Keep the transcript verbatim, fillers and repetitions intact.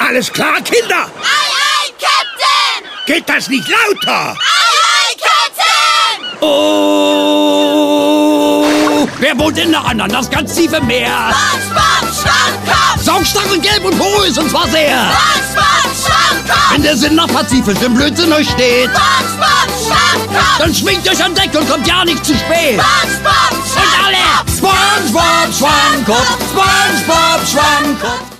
Alles klar, Kinder? Aye, aye, Captain! Geht das nicht lauter? Aye, aye, Captain! Oh! Wer wohnt in der anderen, das ganz tiefe Meer? SpongeBob Schwammkopf! Saugstachel, gelb und porös und zwar sehr. SpongeBob Schwammkopf! Wenn der Sinn nach Pazifisch im Blödsinn euch steht, SpongeBob Schwammkopf! dann schwingt euch an Deck und kommt ja nicht zu spät. SpongeBob Und alle! Schwammkopf! SpongeBob Schwammkopf! SpongeBob Schwammkopf!